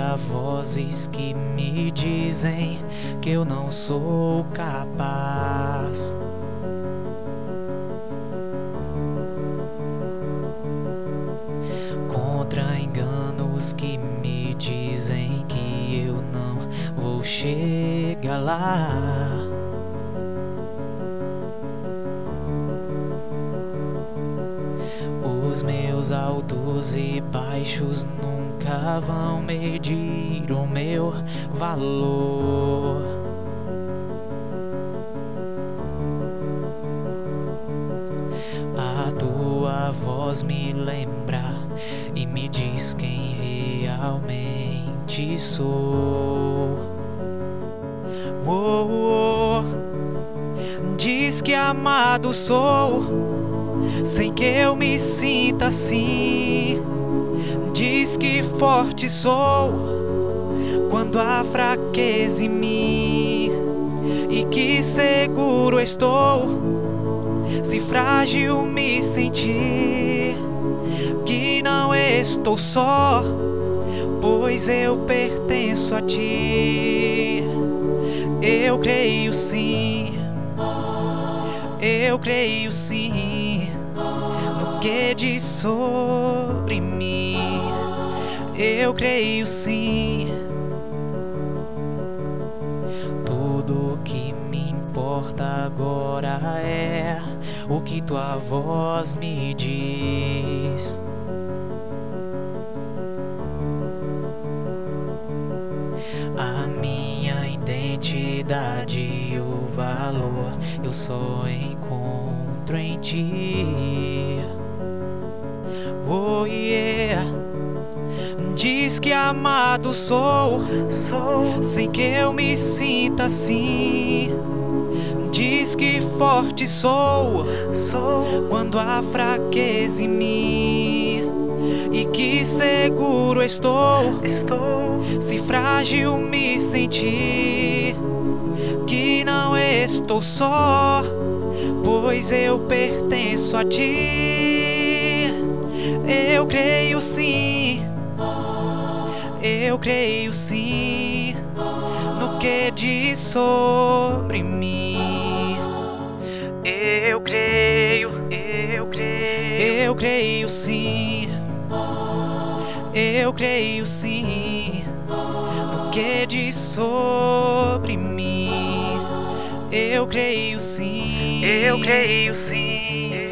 contra vozes que me dizem que eu não sou capaz. Contra enganos que me dizem que eu não vou chegar lá. Os meus altos e baixos nunca vão medir o meu valor. A tua voz me lembra e me diz quem realmente sou. Oh, oh. Diz que amado sou, sem que eu me sinta assim. Diz que forte sou quando há fraqueza em mim, e que seguro estou se frágil me sentir. Que não estou só, pois eu pertenço a ti. Eu creio sim, eu creio sim no que diz sobre mim. Eu creio sim. Tudo que me importa agora é o que tua voz me diz. A minha identidade e o valor eu só encontro em ti. Oh yeah. Diz que amado sou, sem que eu me sinta assim. Diz que forte sou quando há fraqueza em mim, e que seguro estou se frágil me sentir. Que não estou só, pois eu pertenço a ti. Eu creio sim, eu creio sim no que diz sobre mim. Eu creio, eu creio sim, eu creio sim no que diz sobre mim. Eu creio sim, eu creio sim.